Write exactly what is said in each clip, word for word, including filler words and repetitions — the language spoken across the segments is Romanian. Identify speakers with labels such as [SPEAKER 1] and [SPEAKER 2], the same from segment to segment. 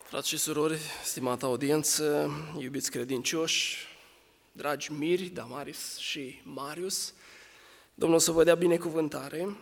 [SPEAKER 1] Frați și surori, stimată audiență, iubiți credincioși, dragi Miri, Damaris și Marius, Domnul să vă dea binecuvântare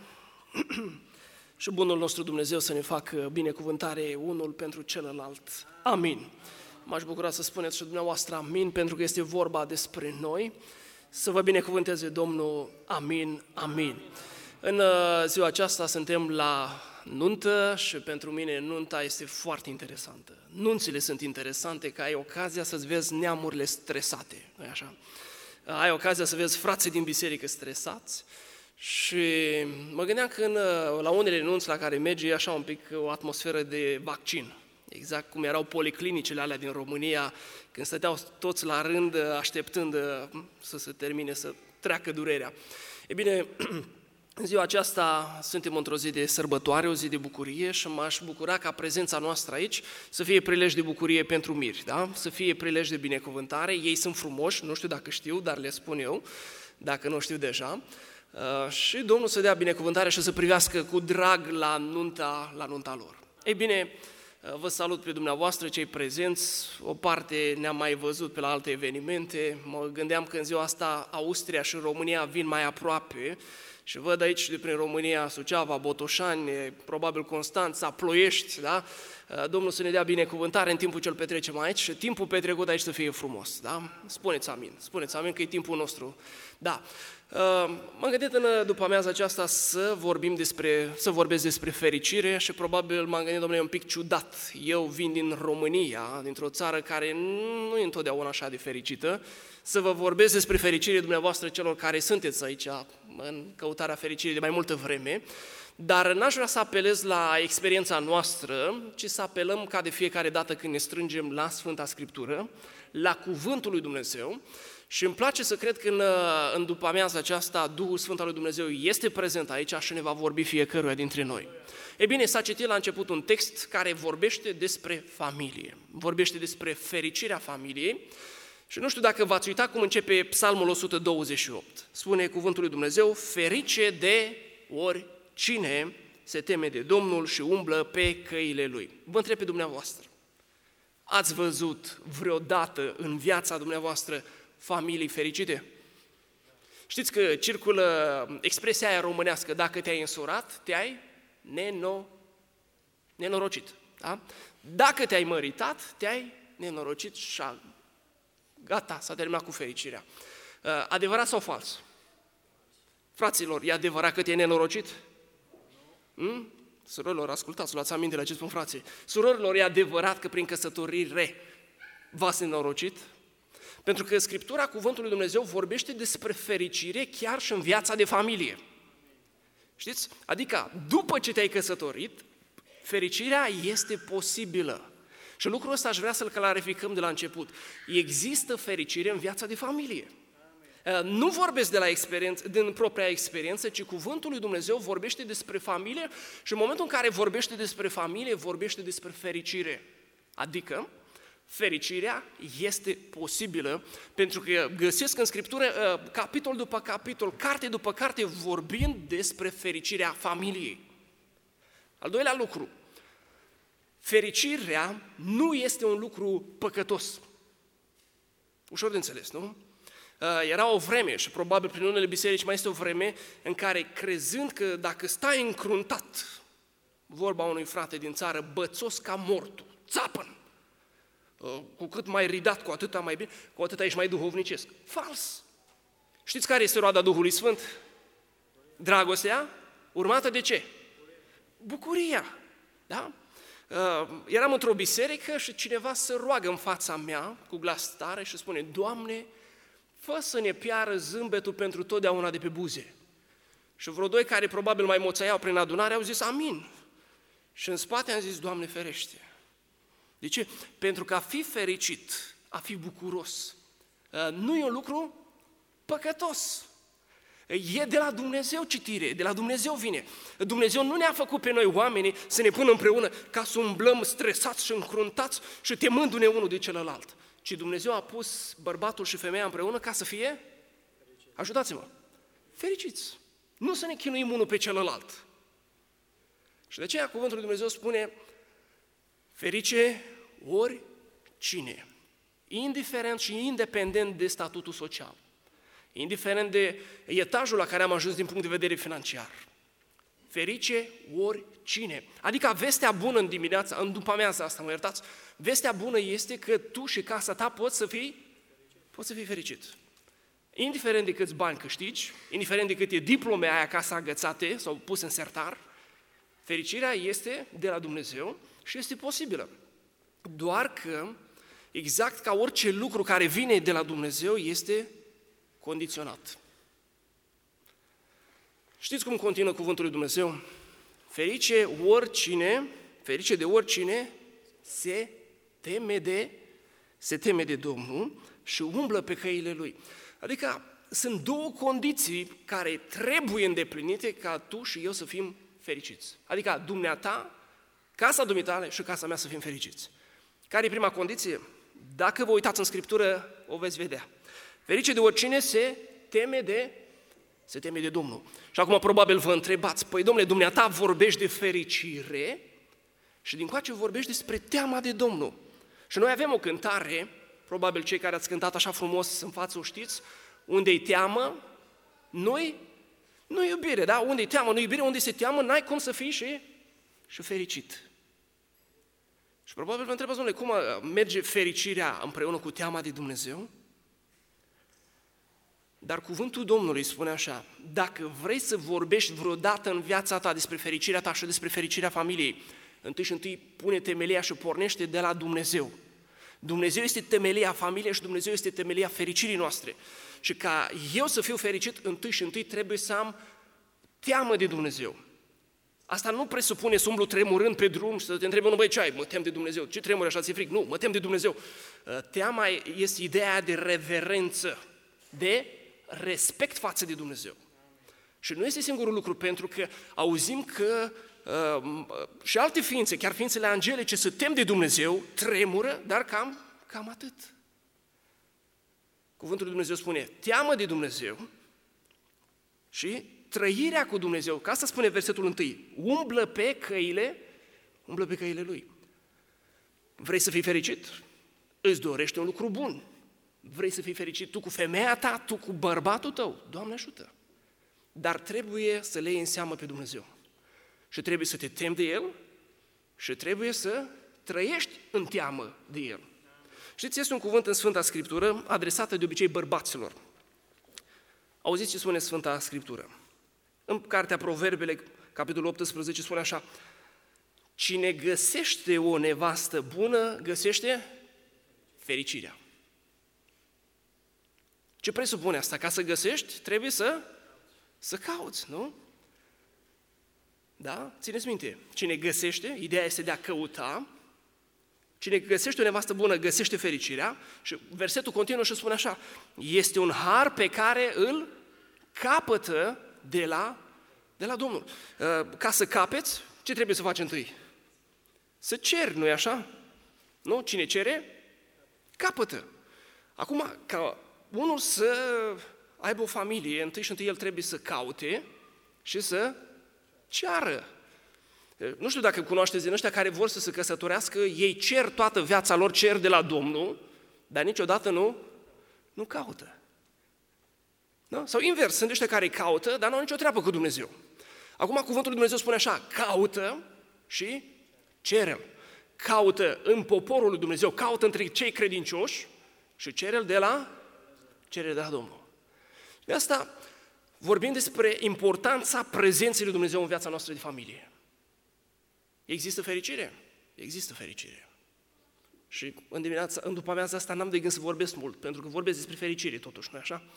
[SPEAKER 1] și bunul nostru Dumnezeu să ne facă binecuvântare unul pentru celălalt. Amin. M-aș bucura să spuneți și dumneavoastră amin, pentru că este vorba despre noi. Să vă binecuvânteze Domnul, amin, amin. În ziua aceasta suntem la nuntă și pentru mine nunta este foarte interesantă. Nunțile sunt interesante, că ai ocazia să-ți vezi neamurile stresate, nu-i așa? Ai ocazia să vezi frații din biserică stresați și mă gândeam că în, la unele nunți la care merge e așa un pic o atmosferă de vaccin. Exact cum erau policlinicile alea din România, când stăteau toți la rând așteptând să se termine, să treacă durerea. E bine, în ziua aceasta suntem într-o zi de sărbătoare, o zi de bucurie și m-aș bucura ca prezența noastră aici să fie prilej de bucurie pentru miri, da? Să fie prilej de binecuvântare. Ei sunt frumoși, nu știu dacă știu, dar le spun eu, dacă nu știu deja. Uh, și Domnul să dea binecuvântare și să privească cu drag la nunta, la nunta lor. Ei bine, uh, vă salut pe dumneavoastră, cei prezenți, o parte ne-am mai văzut pe la alte evenimente. Mă gândeam că în ziua asta Austria și România vin mai aproape. Și văd aici de prin România, Suceava, Botoșani, probabil Constanța, Ploiești, da? Domnul să ne dea binecuvântare în timpul ce îl petrecem aici și timpul petrecut aici să fie frumos, da? Spuneți amin, spuneți amin că e timpul nostru, da. M-am gândit în după amiaza aceasta să vorbim despre, să vorbesc despre fericire și probabil m-am gândit, domnule, un pic ciudat. Eu vin din România, dintr-o țară care nu e întotdeauna așa de fericită, să vă vorbesc despre fericire dumneavoastră celor care sunteți aici în căutarea fericirii de mai multă vreme, dar n-aș vrea să apelez la experiența noastră, ci să apelăm ca de fiecare dată când ne strângem la Sfânta Scriptură, la Cuvântul lui Dumnezeu. Și îmi place să cred că în, în după amiaza aceasta Duhul Sfânt al lui Dumnezeu este prezent aici și ne va vorbi fiecăruia dintre noi. E bine, s-a citit la început un text care vorbește despre familie, vorbește despre fericirea familiei și nu știu dacă v-ați uitat cum începe Psalmul o sută douăzeci și opt. Spune cuvântul lui Dumnezeu, ferice de oricine se teme de Domnul și umblă pe căile Lui. Vă întreb pe dumneavoastră, ați văzut vreodată în viața dumneavoastră familii fericite? Știți că circulă expresia aia românească, dacă te-ai însurat, te-ai neno... nenorocit. Da? Dacă te-ai măritat, te-ai nenorocit și gata, s-a terminat cu fericirea. Adevărat sau fals? Fraților, e adevărat că te-ai nenorocit? Hmm? Surorilor, ascultați, luați aminte la ce spun frații. Surorilor, e adevărat că prin căsătorire v-ați nenorocit? Pentru că Scriptura, Cuvântul lui Dumnezeu, vorbește despre fericire chiar și în viața de familie. Știți? Adică, după ce te-ai căsătorit, fericirea este posibilă. Și lucrul ăsta aș vrea să-l clarificăm de la început. Există fericire în viața de familie. Nu vorbesc de la experiență, din propria experiență, ci Cuvântul lui Dumnezeu vorbește despre familie și în momentul în care vorbește despre familie, vorbește despre fericire. Adică, fericirea este posibilă, pentru că găsesc în Scriptură, capitol după capitol, carte după carte, vorbind despre fericirea familiei. Al doilea lucru, fericirea nu este un lucru păcătos. Ușor de înțeles, nu? Era o vreme și probabil prin unele biserici mai este o vreme în care, crezând că dacă stai încruntat, vorba unui frate din țară, bățos ca mortul, țapăn, cu cât mai ridat, cu atâta mai bine, cu atâta ești mai duhovnicesc. Fals! Știți care este roada Duhului Sfânt? Dragostea, urmată de ce? Bucuria. Da? Eram într-o biserică și cineva se roagă în fața mea cu glas tare și spune, Doamne, fă să ne piară zâmbetul pentru totdeauna de pe buze. Și vreo doi care probabil mai moțăiau prin adunare au zis amin. Și în spate am zis, Doamne ferește. De ce? Pentru că a fi fericit, a fi bucuros, nu e un lucru păcătos. E de la Dumnezeu citire, de la Dumnezeu vine. Dumnezeu nu ne-a făcut pe noi oamenii să ne pună împreună ca să umblăm stresați și încruntați și temându-ne unul de celălalt. Ci Dumnezeu a pus bărbatul și femeia împreună ca să fie, ajutați-mă, fericiți. Nu să ne chinuim unul pe celălalt. Și de aceea cuvântul lui Dumnezeu spune, ferice oricine, indiferent și independent de statutul social, indiferent de etajul la care am ajuns din punct de vedere financiar. Ferice oricine. Adică vestea bună în dimineața, în după amiaza asta, mă iertați, vestea bună este că tu și casa ta poți să fii, poți să fii fericit. Indiferent de câți bani câștigi, indiferent de câte diplome ai acasă agățate sau puse în sertar, fericirea este de la Dumnezeu și este posibilă. Doar că, exact ca orice lucru care vine de la Dumnezeu, este condiționat. Știți cum continuă cuvântul lui Dumnezeu? Ferice oricine, ferice de oricine se teme de, se teme de Domnul și umblă pe căile Lui. Adică sunt două condiții care trebuie îndeplinite ca tu și eu să fim fericiți. Adică dumneata, casa dumitale și casa mea să fim fericiți. Care e prima condiție? Dacă vă uitați în Scriptură, o veți vedea. Ferice de oricine se teme de, se teme de Domnul. Și acum probabil vă întrebați, păi domnule, dumneata vorbești de fericire și dincoace vorbești despre teama de Domnul. Și noi avem o cântare, probabil cei care ați cântat așa frumos în față o știți, unde-i teamă, noi, nu iubire, da? Unde-i teamă, nu iubire, unde se teamă, n-ai cum să fii și, și fericit. Și probabil vă întrebați, domnule, cum merge fericirea împreună cu teama de Dumnezeu? Dar cuvântul Domnului spune așa, dacă vrei să vorbești vreodată în viața ta despre fericirea ta și despre fericirea familiei, întâi și întâi pune temelia și pornește de la Dumnezeu. Dumnezeu este temelia familiei și Dumnezeu este temelia fericirii noastre. Și ca eu să fiu fericit, întâi și întâi trebuie să am teamă de Dumnezeu. Asta nu presupune să umblu tremurând pe drum și să te întrebi, nu băi, ce ai? Mă tem de Dumnezeu. Ce tremuri așa, ți-e fric? Nu, mă tem de Dumnezeu. Teama este ideea de reverență, de respect față de Dumnezeu. Și nu este singurul lucru, pentru că auzim că uh, și alte ființe, chiar ființele angelice, se tem de Dumnezeu, tremură, dar cam, cam atât. Cuvântul lui Dumnezeu spune, teamă de Dumnezeu și trăirea cu Dumnezeu, că asta spune versetul întâi, umblă pe căile, umblă pe căile Lui. Vrei să fii fericit? Îți dorește un lucru bun. Vrei să fii fericit tu cu femeia ta, tu cu bărbatul tău? Doamne ajută! Dar trebuie să le iei în seamă pe Dumnezeu. Și trebuie să te temi de El și trebuie să trăiești în teamă de El. Știți, este un cuvânt în Sfânta Scriptură adresată de obicei bărbaților. Auziți ce spune Sfânta Scriptură? În cartea Proverbele, capitolul optsprezece, spune așa, cine găsește o nevastă bună, găsește fericirea. Ce presupune asta? Ca să găsești, trebuie să, să cauți, nu? Da? Țineți minte, cine găsește, ideea este de a căuta, cine găsește o nevastă bună, găsește fericirea și versetul continuă și spune așa, este un har pe care îl capătă de la, de la Domnul. Ca să capeți, ce trebuie să faci întâi? Să ceri, nu-i așa? Nu? Cine cere, capătă. Acum, ca unul să aibă o familie, întâi și întâi el trebuie să caute și să ceară. Nu știu dacă cunoașteți din ăștia care vor să se căsătorească, ei cer toată viața lor, cer de la Domnul, dar niciodată nu, nu caută. Da? Sau invers, sunt ăștia care caută, dar nu au nicio treabă cu Dumnezeu. Acum cuvântul lui Dumnezeu spune așa, caută și cere-l. Caută în poporul lui Dumnezeu, caută între cei credincioși și cere-l de la, cere de la Domnul. De asta vorbim despre importanța prezenței lui Dumnezeu în viața noastră de familie. Există fericire? Există fericire. Și în dimineața, în după amiaza asta n-am de gând să vorbesc mult, pentru că vorbesc despre fericire totuși, nu-i așa?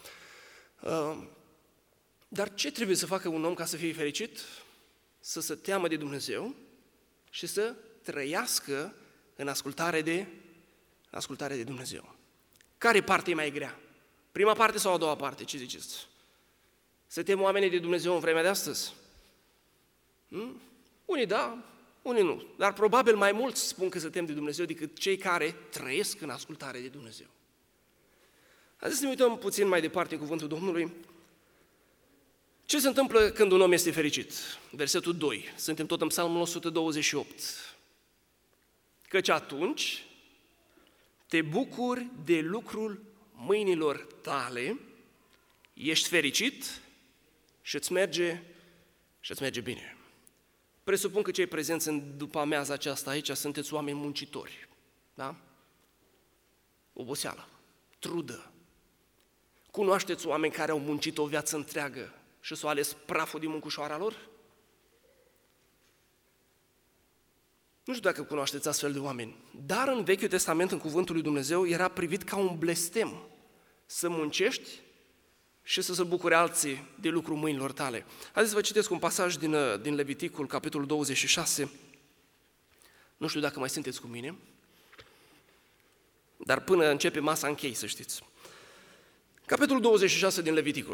[SPEAKER 1] Dar ce trebuie să facă un om ca să fie fericit? Să se teamă de Dumnezeu și să trăiască în ascultare de, în ascultare de Dumnezeu. Care parte e mai grea? Prima parte sau a doua parte? Ce ziceți? Să tem oamenii de Dumnezeu în vremea de astăzi? Hmm? Unii da, unii nu. Dar probabil mai mulți spun că se tem de Dumnezeu decât cei care trăiesc în ascultare de Dumnezeu. Haideți să ne uităm puțin mai departe cuvântul Domnului. Ce se întâmplă când un om este fericit? Versetul doi. Suntem tot în Psalmul o sută douăzeci și opt. Căci atunci te bucuri de lucrul mâinilor tale, ești fericit și îți merge, și îți merge bine. Presupun că cei prezenți în după amiaza aceasta aici sunteți oameni muncitori, da? Oboseală, trudă. Cunoașteți oameni care au muncit o viață întreagă și s-au ales praful din muncușoara lor? Nu știu dacă cunoașteți astfel de oameni, dar în Vechiul Testament, în Cuvântul lui Dumnezeu, era privit ca un blestem să muncești și să se bucure alții de lucrul mâinilor tale. Haideți să vă citesc un pasaj din, din Leviticul, capitolul douăzeci și șase. Nu știu dacă mai sunteți cu mine, dar până începe masa închei, să știți. Capitolul douăzeci și șase din Leviticul.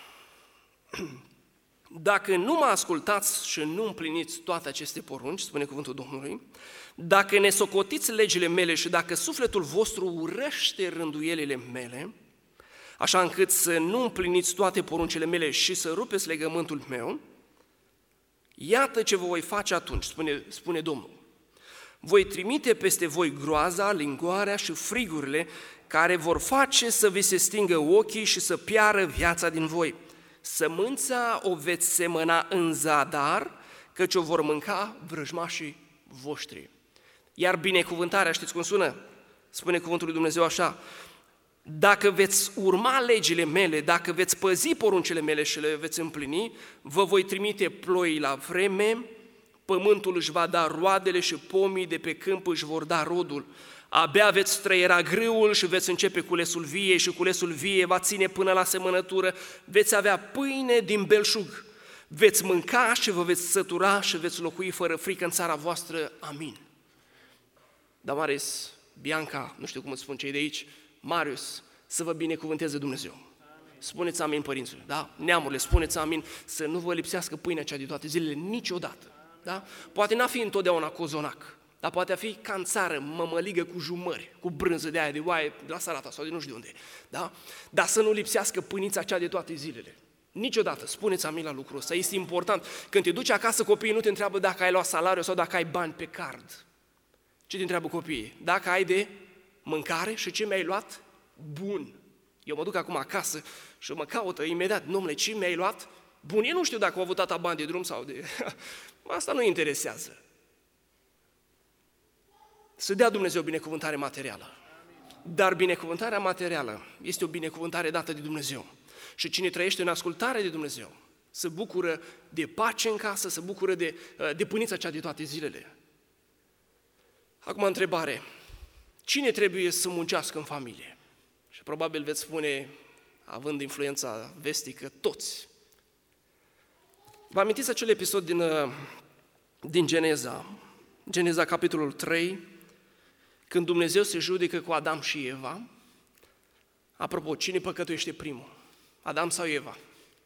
[SPEAKER 1] Dacă nu mă ascultați și nu împliniți toate aceste porunci, spune cuvântul Domnului, dacă ne socotiți legile mele și dacă sufletul vostru urăște rânduielile mele, așa încât să nu împliniți toate poruncile mele și să rupeți legământul meu, iată ce vă voi face atunci, spune, spune Domnul. Voi trimite peste voi groaza, lingoarea și frigurile care vor face să vi se stingă ochii și să piară viața din voi. Sămânța o veți semăna în zadar, căci o vor mânca vrăjmașii voștri. Iar binecuvântarea, știți cum sună? Spune cuvântul lui Dumnezeu așa: dacă veți urma legile mele, dacă veți păzi poruncile mele și le veți împlini, vă voi trimite ploi la vreme, pământul își va da roadele și pomii de pe câmp își vor da rodul. Abia veți trăiera grâul și veți începe culesul viei și culesul viei va ține până la semănătură. Veți avea pâine din belșug, veți mânca și vă veți sătura și veți locui fără frică în țara voastră. Amin. Damaris, Bianca, nu știu cum îți spun cei de aici, Marius, să vă binecuvânteze Dumnezeu. Amin. Spuneți amin, părinților, da? Neamurile, spuneți amin, să nu vă lipsească pâinea cea de toate zilele niciodată. Da? Poate n-a fi întotdeauna cozonac, dar poate fi ca în țară, mămăligă cu jumări, cu brânză de aia de oaie de la Salata sau de nu știu de unde. Da? Dar să nu lipsească pâinița cea de toate zilele. Niciodată, spuneți amin la lucrul ăsta, este important. Când te duci acasă, copiii nu te întreabă dacă ai luat salariu sau dacă ai bani pe card. Ce te întreabă copiii? Dacă ai de mâncare și ce mi-ai luat? Bun. Eu mă duc acum acasă și mă caută imediat, domnule, ce mi-ai luat? Bun, eu nu știu dacă au avut tata bani de drum sau de... Asta nu interesează. Să dea Dumnezeu binecuvântare materială. Dar binecuvântarea materială este o binecuvântare dată de Dumnezeu. Și cine trăiește în ascultare de Dumnezeu se bucură de pace în casă, se bucură de, de pâinița cea de toate zilele. Acum întrebare. Cine trebuie să muncească în familie? Și probabil veți spune, având influența vestică, toți. Vă amintiți acel episod din, din Geneza, Geneza capitolul trei, când Dumnezeu se judecă cu Adam și Eva? Apropo, cine păcătuiește primul? Adam sau Eva?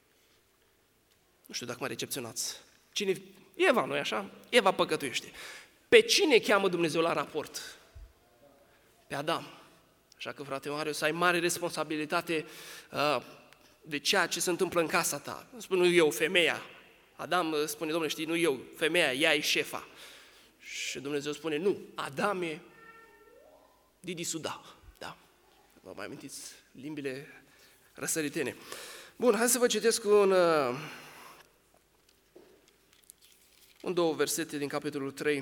[SPEAKER 1] Nu știu dacă mă recepționați. Cine? Eva, nu-i așa? Eva păcătuiește. Pe cine cheamă Dumnezeu la raport? Pe Adam. Așa că, frate Marius, ai mare responsabilitate uh, de ceea ce se întâmplă în casa ta. Nu spun nu eu, femeia. Adam spune, Domnule, știi, nu eu, femeia, ea e șefa. Și Dumnezeu spune, nu, Adam e Didi Suda. Da. Vă mai amintiți limbile răsăritene. Bun, hai să vă citesc un, uh, un două versete din capitolul trei.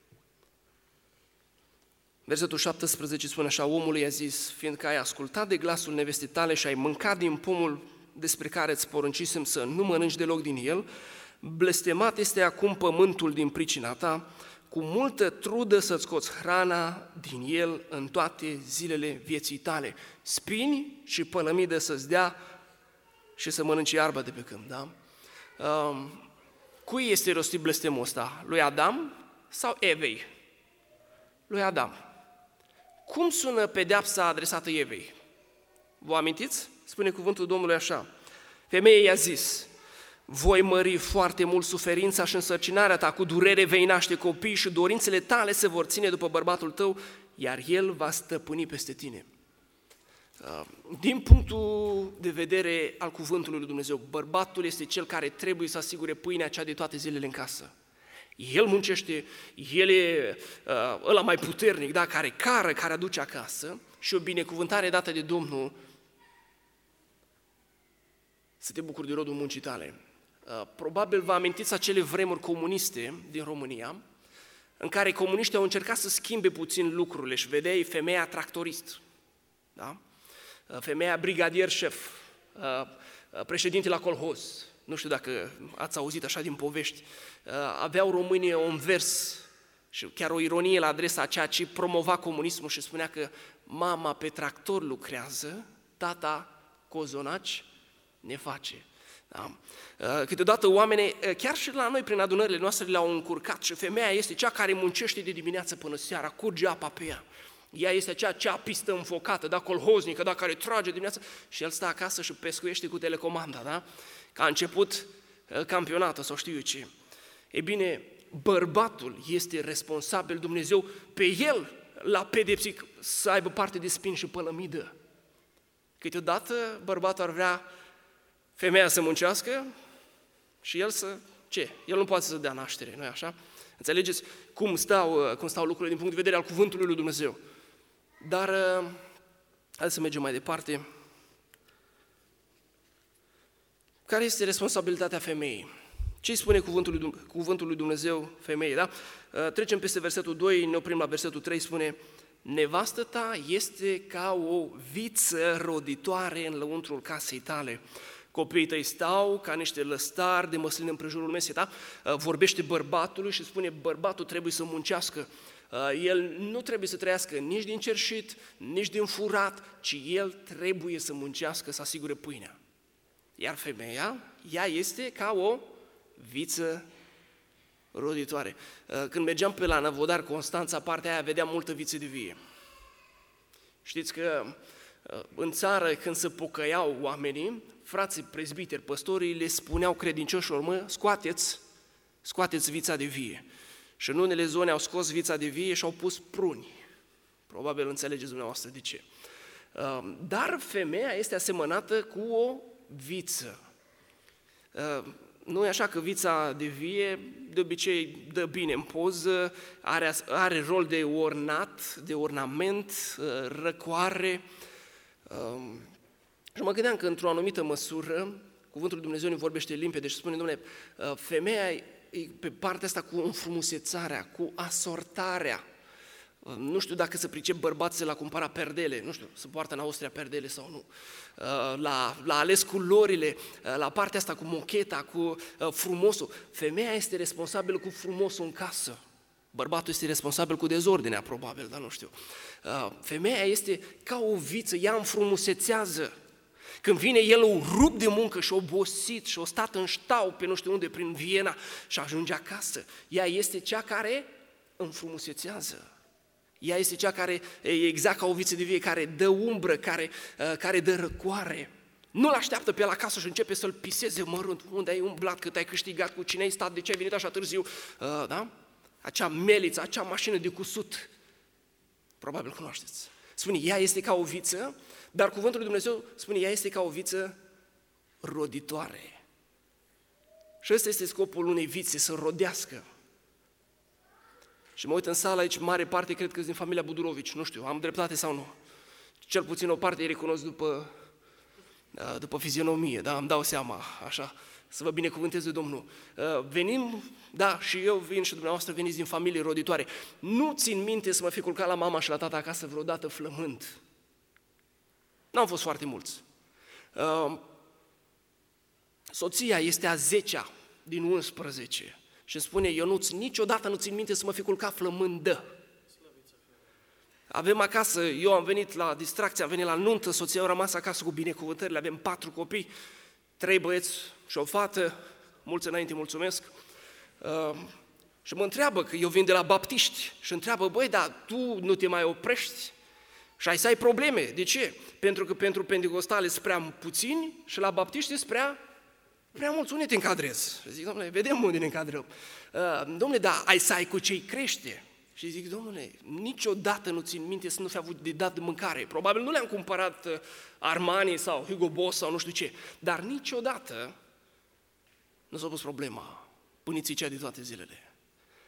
[SPEAKER 1] Versetul șaptesprezece spune așa: omul i-a zis, fiindcă ai ascultat de glasul nevestei tale și ai mâncat din pomul despre care îți poruncisem să nu mănânci deloc din el, blestemat este acum pământul din pricina ta, cu multă trudă să-ți scoți hrana din el în toate zilele vieții tale. Spini și pălămidă să-ți dea și să mănânci iarbă de pe câmp, da? Um, cui este rostit blestemul ăsta? Lui Adam sau Evei? Lui Adam. Cum sună pedeapsa adresată Evei? Vă amintiți? Spune cuvântul Domnului așa: femeia i-a zis, voi mări foarte mult suferința și însărcinarea ta, cu durere vei naște copii și dorințele tale se vor ține după bărbatul tău, iar el va stăpâni peste tine. Din punctul de vedere al cuvântului lui Dumnezeu, bărbatul este cel care trebuie să asigure pâinea cea de toate zilele în casă. El muncește, el e uh, ăla mai puternic, da? Care cară, care aduce acasă și o binecuvântare dată de Domnul să te bucuri de rodul muncii tale. Uh, probabil vă amintiți acele vremuri comuniste din România, în care comuniștii au încercat să schimbe puțin lucrurile și vedeai femeia tractorist, da? Uh, femeia brigadier șef, uh, președinte la colhoz. Nu știu dacă ați auzit așa din povești, aveau românii un vers și chiar o ironie la adresa a ceea ce promova comunismul și spunea că mama pe tractor lucrează, tata cozonaci ne face. Da? Câteodată oamenii, chiar și la noi prin adunările noastre le-au încurcat și femeia este cea care muncește de dimineață până seara, curge apa pe ea. Ea este aceea cea pistă înfocată, da, colhoznică, da, care trage dimineața și el stă acasă și pescuiește cu telecomanda, da? Că a început campionatul sau știu eu ce. E bine, bărbatul este responsabil, Dumnezeu pe el l-a pedepsit să aibă parte de spin și pălămidă. Câteodată bărbatul ar vrea femeia să muncească și el să, ce? El nu poate să dea naștere, nu-i așa? Înțelegeți cum stau, cum stau lucrurile din punct de vedere al cuvântului lui Dumnezeu. Dar, hai să mergem mai departe. Care este responsabilitatea femeii? Ce spune cuvântul lui, cuvântul lui Dumnezeu femeii? Da? Trecem peste versetul doi, ne oprim la versetul trei, spune: nevastă ta este ca o viță roditoare în lăuntrul casei tale. Copiii tăi stau ca niște lăstari de măsline împrejurul mesei, da? Vorbește bărbatului și spune: bărbatul trebuie să muncească. El nu trebuie să trăiască nici din cerșit, nici din furat, ci el trebuie să muncească, să asigure pâinea. Iar femeia, ea este ca o viță roditoare. Când mergeam pe la Năvodar, Constanța, partea aia, vedeam multă viță de vie. Știți că în țară, când se pocăiau oamenii, frații prezbiteri, păstorii, le spuneau credincioșilor: mă, scoateți, scoateți vița de vie. Și în unele zone au scos vița de vie și au pus pruni. Probabil înțelegeți dumneavoastră de ce. Dar femeia este asemănată cu o viță. Nu e așa că vița de vie de obicei dă bine în poză, are, are rol de ornat, de ornament, răcoare. Și mă gândeam că într-o anumită măsură, cuvântul lui Dumnezeu ne vorbește limpede și spune: Dom'le, femeia e pe partea asta cu înfrumusețarea, cu asortarea. Nu știu dacă se pricep bărbații la cumpăra perdele, nu știu, se poartă în Austria perdele sau nu, la, la ales culorile, la partea asta cu mocheta, cu frumosul. Femeia este responsabilă cu frumosul în casă, bărbatul este responsabil cu dezordinea, probabil, dar nu știu. Femeia este ca o viță, ea înfrumusețează. Când vine el o rup de muncă și obosit și o stat în ștau pe nu știu unde, prin Viena și ajunge acasă, ea este cea care înfrumusețează. Ea este cea care e exact ca o viță de vie, care dă umbră, care, care dă răcoare. Nu-l așteaptă pe el acasă și începe să-l piseze mărunt. Unde ai umblat, cât ai câștigat, cu cine ai stat, de ce ai venit așa târziu. Da? Acea meliță, acea mașină de cusut. Probabil cunoașteți. Spune, ea este ca o viță, dar cuvântul lui Dumnezeu spune, ea este ca o viță roditoare. Și ăsta este scopul unei vițe, să rodească. Și mă uit în sală aici, mare parte, cred că sunt din familia Budurovici, nu știu, am dreptate sau nu. Cel puțin o parte îi recunosc după, după fizionomie, da, îmi dau seama, așa, să vă binecuvânteze Domnul. Venim, da, și eu vin și dumneavoastră veniți din familie roditoare. Nu țin minte să mă fi culcat la mama și la tata acasă vreodată flămând. N-am fost foarte mulți. Soția este a zecea din unsprezece. Și îmi spune, Ionuț, niciodată nu țin minte să mă fi culcat flămândă. Avem acasă, eu am venit la distracție, am venit la nuntă, soția a rămas acasă cu binecuvântările, avem patru copii, trei băieți și o fată, mulți înainte, mulțumesc. Uh, și mă întreabă, că eu vin de la baptiști, și întreabă, băi, dar tu nu te mai oprești? Și ai să ai probleme. De ce? Pentru că pentru pentecostale sunt prea puțini și la baptiști sunt prea Prea mulți, unde te încadrezi? Și zic, domnule, vedem unde ne încadrăm. Uh, domnule, dar ai să ai cu ce-i crește? Și zic, domnule, niciodată nu țin minte să nu fi avut de dat de mâncare. Probabil nu le-am cumpărat uh, Armani sau Hugo Boss sau nu știu ce, dar niciodată nu s-a pus problema pâniții cea de toate zilele.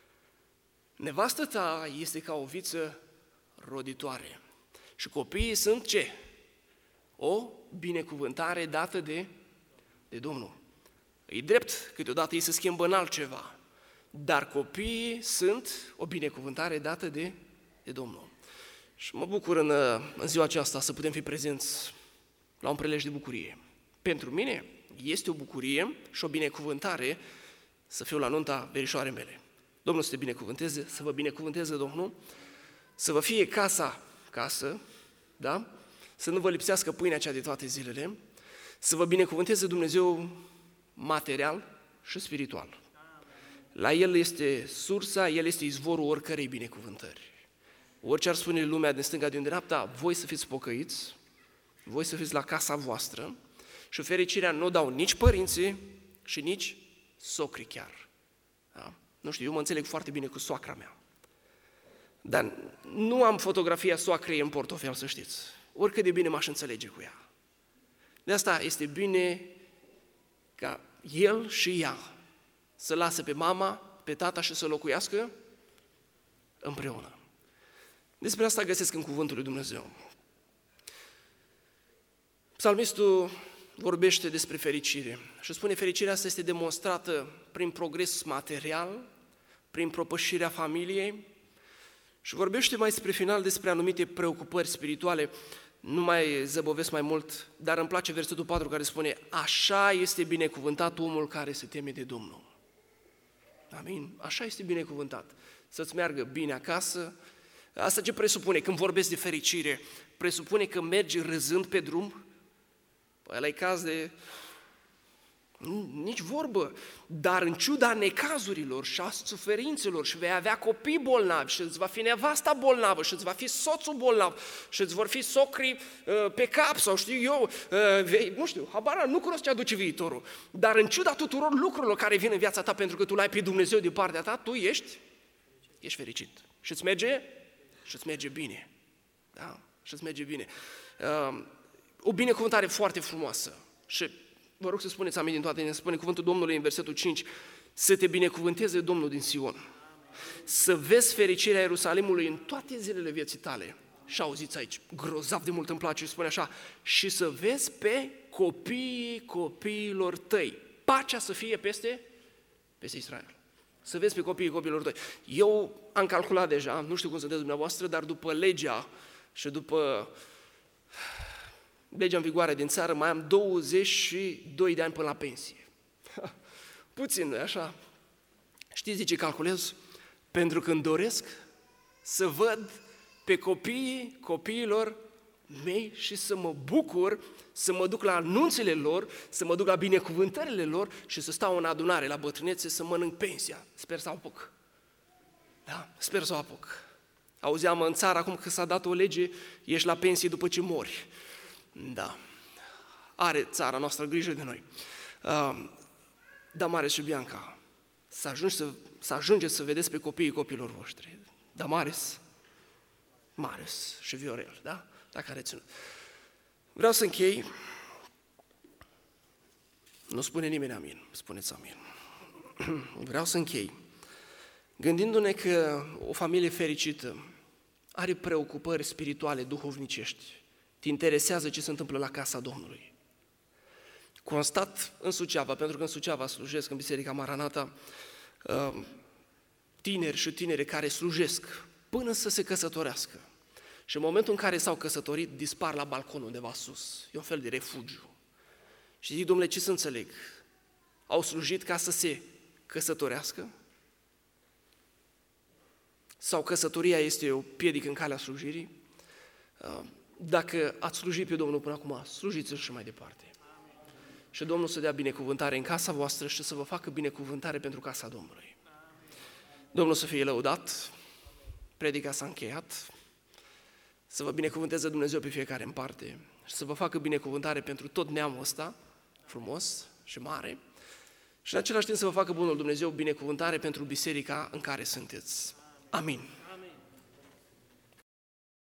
[SPEAKER 1] Nevastă ta este ca o viță roditoare. Și copiii sunt ce? O binecuvântare dată de, de Domnul. E drept, câteodată ei se schimbă în altceva, dar copiii sunt o binecuvântare dată de, de Domnul. Și mă bucur în, în ziua aceasta să putem fi prezenți la un prelej de bucurie. Pentru mine este o bucurie și o binecuvântare să fiu la nunta verișoarei mele. Domnul să te binecuvânteze, să vă binecuvânteze Domnul, să vă fie casa casă, da? Să nu vă lipsească pâinea cea de toate zilele, să vă binecuvânteze Dumnezeu material și spiritual. La El este sursa, El este izvorul oricărei binecuvântări. Orice ar spune lumea din stânga, din dreapta, voi să fiți pocăiți, voi să fiți la casa voastră și fericirea nu o dau nici părinții și nici socrii chiar. Da? Nu știu, eu mă înțeleg foarte bine cu soacra mea, dar nu am fotografia soacrei în portofel, să știți. Oricât de bine m-aș înțelege cu ea. De asta este bine ca el și ea să lasă pe mama, pe tata și să locuiască împreună. Despre asta găsesc în cuvântul lui Dumnezeu. Psalmistul vorbește despre fericire și spune fericirea asta este demonstrată prin progres material, prin propășirea familiei și vorbește mai spre final despre anumite preocupări spirituale. Nu mai zăbovesc mai mult, dar îmi place versetul patru care spune: așa este binecuvântat omul care se teme de Domnul. Amin? Așa este binecuvântat. Să-ți meargă bine acasă. Asta ce presupune? Când vorbesc de fericire, presupune că mergi râzând pe drum? Păi ăla e caz de... Nici vorbă, dar în ciuda necazurilor și a suferințelor și vei avea copii bolnavi și îți va fi nevasta bolnavă și îți va fi soțul bolnav și îți vor fi socrii uh, pe cap sau știu eu, uh, vei, nu știu, habar, nu cunosc ce aduce viitorul, dar în ciuda tuturor lucrurilor care vin în viața ta pentru că tu l-ai pe Dumnezeu de partea ta, tu ești, ești fericit și îți merge, și îți merge bine, da, și îți merge bine. Uh, o binecuvântare foarte frumoasă și vă rog să spuneți amin din toate inima. Spune cuvântul Domnului în versetul cinci: să te binecuvânteze Domnul din Sion, să vezi fericirea Ierusalimului în toate zilele vieții tale. Și auziți aici, grozav de mult îmi place, spune așa: și să vezi pe copiii copiilor tăi. Pacea să fie peste, peste Israel. Să vezi pe copiii copiilor tăi. Eu am calculat deja, nu știu cum sunteți dumneavoastră, dar după legea și după legea în vigoare din țară, mai am douăzeci și doi de ani până la pensie. Puțin, nu așa? Știți de ce calculez? Pentru că îmi doresc să văd pe copiii copiilor mei și să mă bucur, să mă duc la anunțele lor, să mă duc la binecuvântările lor și să stau în adunare la bătrânețe să mănânc pensia. Sper să o apuc. Da? Sper să o apuc. Auzeam în țară acum că s-a dat o lege, ești la pensie după ce mori. Da, are țara noastră grijă de noi. Uh, Damaris și Bianca, să, ajungi să, să ajungeți să vedeți pe copiii copiilor voștri. Damaris, Marius și Viorel, da? Dacă are ținut. Vreau să închei. Nu spune nimeni amin, spuneți amin. Vreau să închei gândindu-ne că o familie fericită are preocupări spirituale, duhovnicești. Te interesează ce se întâmplă la casa Domnului. Constat în Suceava, pentru că în Suceava slujesc în Biserica Maranata, tineri și tinere care slujesc până să se căsătorească. Și în momentul în care s-au căsătorit, dispar la balcon undeva sus. E un fel de refugiu. Și zic, Domnule, ce să înțeleg? Au slujit ca să se căsătorească? Sau căsătoria este o piedică în calea slujirii? Dacă ați slujit pe Domnul până acum, slujiți-L și mai departe. Amin. Și Domnul să dea binecuvântare în casa voastră și să vă facă binecuvântare pentru casa Domnului. Amin. Domnul să fie lăudat, predica s-a încheiat, să vă binecuvânteze Dumnezeu pe fiecare în parte și să vă facă binecuvântare pentru tot neamul ăsta, frumos și mare, și în același timp să vă facă Bunul Dumnezeu binecuvântare pentru biserica în care sunteți. Amin.